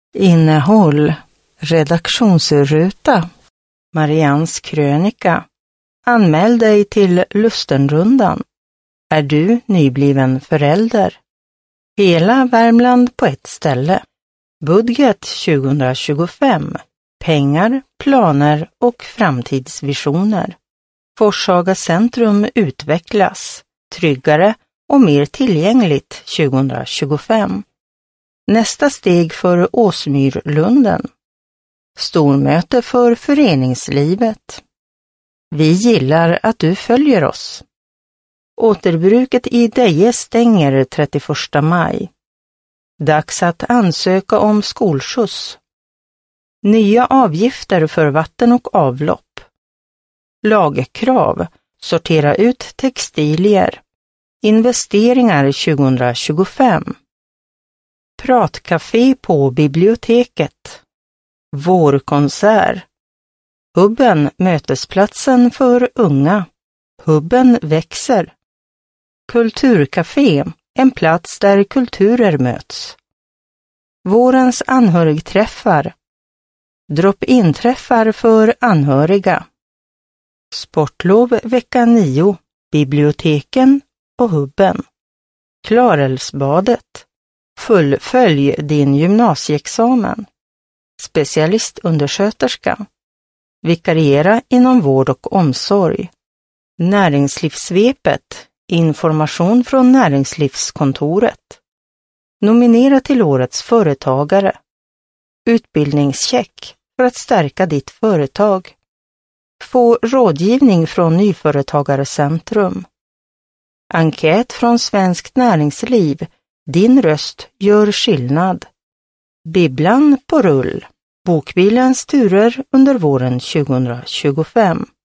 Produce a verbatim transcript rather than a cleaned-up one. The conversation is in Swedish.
Innehåll: redaktionsruta, Marians krönika. Anmäl dig till Lustenrundan. Är du nybliven förälder? Hela Värmland på ett ställe. Budget tjugohundratjugofem. Pengar, planer och framtidsvisioner. Forshaga centrum utvecklas. Tryggare och mer tillgängligt tjugohundratjugofem. Nästa steg för Åsmyrlunden. Stormöte för föreningslivet. Vi gillar att du följer oss. Återbruket i Deje stänger trettioförsta maj. Dags att ansöka om skolskjuts. Nya avgifter för vatten och avlopp. Lagkrav. Sortera ut textilier. Investeringar tjugohundratjugofem. Pratcafé på biblioteket. Vårkonsert. Hubben, mötesplatsen för unga. Hubben växer. Kulturcafé, en plats där kulturer möts. Vårens anhörigträffar. Drop-in-träffar för anhöriga. Sportlov vecka nio, biblioteken och hubben. Klarälvsbadet. Fullfölj din gymnasieexamen. Specialistundersköterska. Vikariera inom vård och omsorg. Näringslivssvepet. Information från näringslivskontoret. Nominera till årets företagare. Utbildningscheck för att stärka ditt företag. Få rådgivning från Nyföretagarcentrum. Enkät från Svenskt Näringsliv. Din röst gör skillnad. Bibblan på rull. Bokbilens turer under våren tjugohundratjugofem.